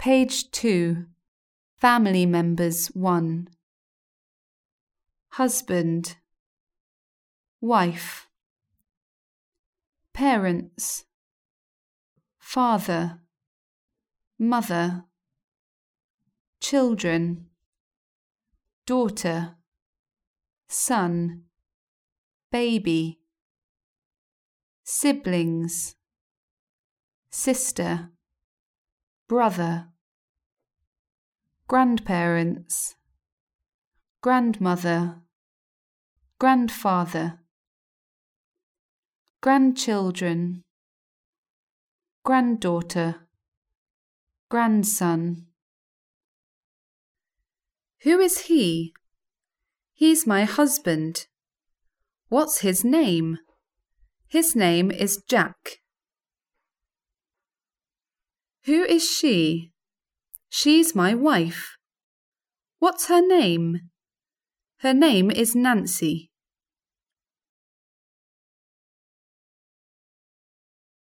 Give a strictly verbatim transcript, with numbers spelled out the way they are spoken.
Page two. Family members one. Husband. Wife. Parents. Father. Mother. Children. Daughter. Son. Baby. Siblings. Sister. Brother. Grandparents. Grandmother. Grandfather. Grandchildren. Granddaughter. Grandson. Who is he? He's my husband. What's his name? His name is Jack. Who is she? She's my wife. What's her name? Her name is Nancy.